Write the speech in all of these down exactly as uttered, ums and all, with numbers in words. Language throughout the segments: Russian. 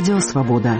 Радио «Свобода».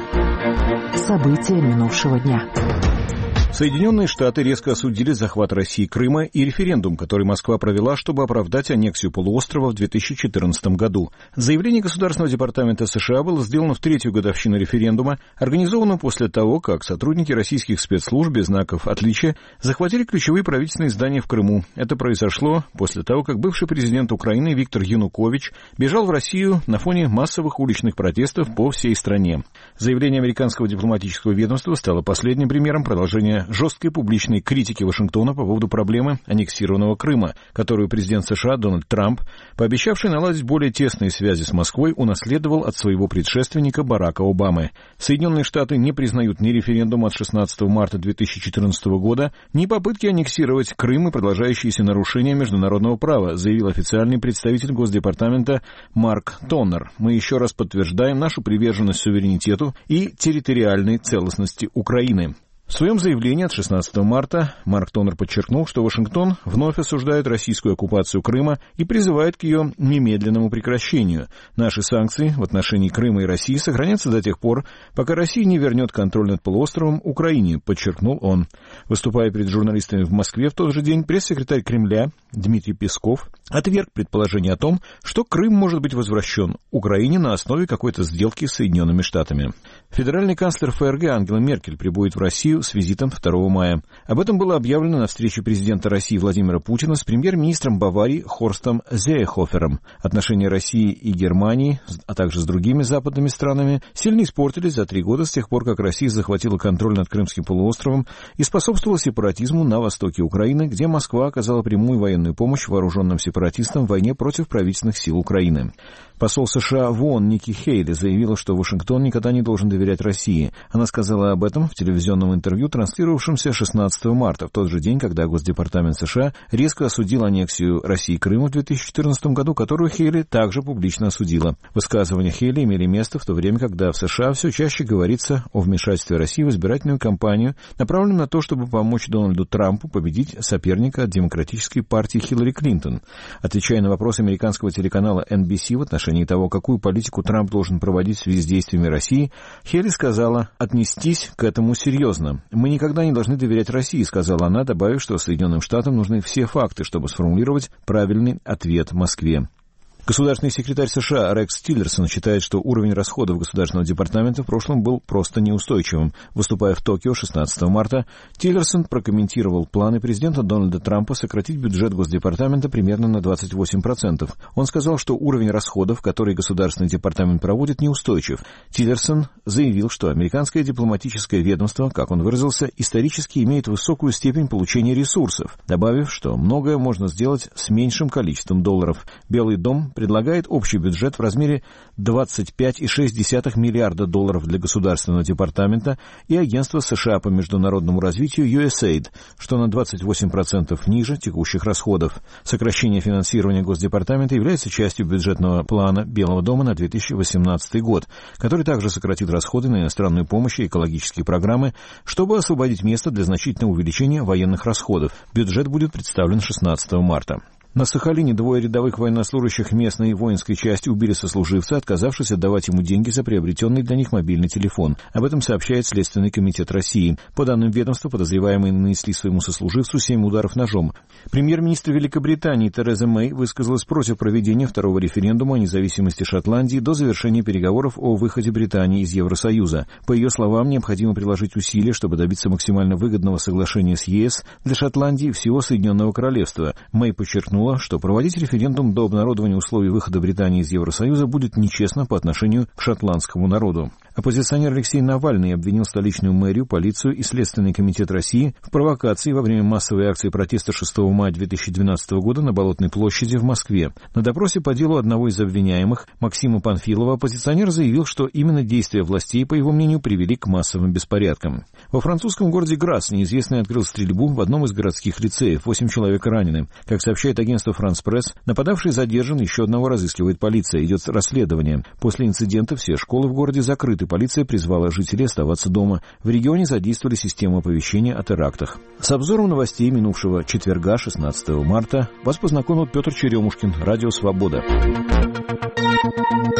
События минувшего дня. Соединенные Штаты резко осудили захват России Крыма и референдум, который Москва провела, чтобы оправдать аннексию полуострова в две тысячи четырнадцатом году. Заявление Государственного департамента США было сделано в третью годовщину референдума, организованного после того, как сотрудники российских спецслужб без знаков отличия захватили ключевые правительственные здания в Крыму. Это произошло после того, как бывший президент Украины Виктор Янукович бежал в Россию на фоне массовых уличных протестов по всей стране. Заявление американского дипломатического ведомства стало последним примером продолжения жесткой публичной критики Вашингтона по поводу проблемы аннексированного Крыма, которую президент США Дональд Трамп, пообещавший наладить более тесные связи с Москвой, унаследовал от своего предшественника Барака Обамы. Соединенные Штаты не признают ни референдум от шестнадцатого марта две тысячи четырнадцатого года, ни попытки аннексировать Крым и продолжающиеся нарушения международного права, заявил официальный представитель Госдепартамента Марк Тоннер. Мы еще раз подтверждаем нашу приверженность суверенитету и территориальной целостности Украины. В своем заявлении от шестнадцатого марта Марк Тоннер подчеркнул, что Вашингтон вновь осуждает российскую оккупацию Крыма и призывает к ее немедленному прекращению. Наши санкции в отношении Крыма и России сохранятся до тех пор, пока Россия не вернет контроль над полуостровом Украине, подчеркнул он. Выступая перед журналистами в Москве в тот же день, пресс-секретарь Кремля Дмитрий Песков отверг предположение о том, что Крым может быть возвращен Украине на основе какой-то сделки с Соединенными Штатами. Федеральный канцлер ФРГ Ангела Меркель прибудет в Россию с визитом второго мая. Об этом было объявлено на встрече президента России Владимира Путина с премьер-министром Баварии Хорстом Зеехофером. Отношения России и Германии, а также с другими западными странами, сильно испортились за три года с тех пор, как Россия захватила контроль над Крымским полуостровом и способствовала сепаратизму на востоке Украины, где Москва оказала прямую военную помощь вооруженным сепаратистам в войне против правительственных сил Украины. Посол США в ООН Ники Хейли заявила, что Вашингтон никогда не должен доверять России. Она сказала об этом в телевизионном интервью, транслировавшемся шестнадцатого марта, в тот же день, когда Госдепартамент США резко осудил аннексию России Крыма в две тысячи четырнадцатом году, которую Хейли также публично осудила. Высказывания Хейли имели место в то время, когда в США все чаще говорится о вмешательстве России в избирательную кампанию, направленную на то, чтобы помочь Дональду Трампу победить соперника от Демократической партии Хиллари Клинтон. Отвечая на вопрос американского телеканала эн би си в отношении того, какую политику Трамп должен проводить в связи с действиями России, Хейли сказала: «Отнестись к этому серьезно. Мы никогда не должны доверять России», — сказала она, добавив, что Соединенным Штатам нужны все факты, чтобы сформулировать правильный ответ Москве. Государственный секретарь США Рекс Тиллерсон считает, что уровень расходов Государственного департамента в прошлом был просто неустойчивым. Выступая в Токио шестнадцатого марта, Тиллерсон прокомментировал планы президента Дональда Трампа сократить бюджет Госдепартамента примерно на двадцать восемь процентов. Он сказал, что уровень расходов, который Государственный департамент проводит, неустойчив. Тиллерсон заявил, что американское дипломатическое ведомство, как он выразился, исторически имеет высокую степень получения ресурсов, добавив, что многое можно сделать с меньшим количеством долларов. Белый дом предлагает общий бюджет в размере двадцать пять целых шесть десятых миллиарда долларов для Государственного департамента и Агентства США по международному развитию ю эс эй ай ди, что на двадцать восемь процентов ниже текущих расходов. Сокращение финансирования Госдепартамента является частью бюджетного плана Белого дома на две тысячи восемнадцатый год, который также сократит расходы на иностранную помощь и экологические программы, чтобы освободить место для значительного увеличения военных расходов. Бюджет будет представлен шестнадцатого марта. На Сахалине двое рядовых военнослужащих местной воинской части убили сослуживца, отказавшись отдавать ему деньги за приобретенный для них мобильный телефон. Об этом сообщает Следственный комитет России. По данным ведомства, подозреваемые нанесли своему сослуживцу семь ударов ножом. Премьер-министр Великобритании Тереза Мэй высказалась против проведения второго референдума о независимости Шотландии до завершения переговоров о выходе Британии из Евросоюза. По ее словам, необходимо приложить усилия, чтобы добиться максимально выгодного соглашения с е эс для Шотландии и всего Соединенного Королевства. Мэй подчеркнула, что проводить референдум до обнародования условий выхода Британии из Евросоюза будет нечестно по отношению к шотландскому народу. Оппозиционер Алексей Навальный обвинил столичную мэрию, полицию и Следственный комитет России в провокации во время массовой акции протеста шестого мая две тысячи двенадцатого года на Болотной площади в Москве. На допросе по делу одного из обвиняемых, Максима Панфилова, оппозиционер заявил, что именно действия властей, по его мнению, привели к массовым беспорядкам. Во французском городе Грасс неизвестный открыл стрельбу в одном из городских лицеев. Восемь человек ранены. Как сообщает агентство «Франс Пресс», нападавший задержан, еще одного разыскивает полиция. Идет расследование. После инцидента все школы в городе закрыты. Полиция призвала жителей оставаться дома. В регионе задействовали систему оповещения о терактах. С обзором новостей минувшего четверга, шестнадцатого марта, вас познакомил Петр Черемушкин, Радио «Свобода».